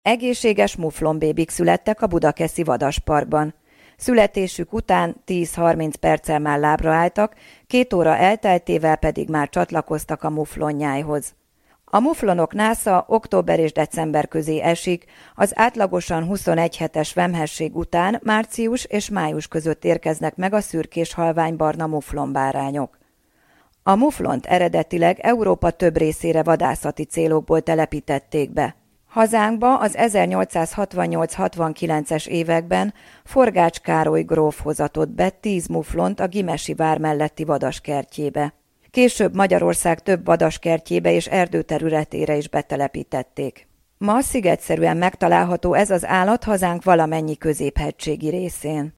Egészséges muflonbébik születtek a Budakeszi Vadasparkban. Születésük után 10-30 perccel már lábra álltak, 2 óra elteltével pedig már csatlakoztak a muflonnyájhoz. A muflonok násza október és december közé esik, az átlagosan 21 hetes vemhesség után március és május között érkeznek meg a szürkés halványbarna muflonbárányok. A muflont eredetileg Európa több részére vadászati célokból telepítették be. Hazánkba az 1868-69-es években Forgács Károly gróf hozatott be 10 muflont a Gimesi vár melletti vadaskertjébe. Később Magyarország több vadaskertjébe és erdőterületére is betelepítették. Ma szigetszerűen megtalálható ez az állat hazánk valamennyi középhegységi részén.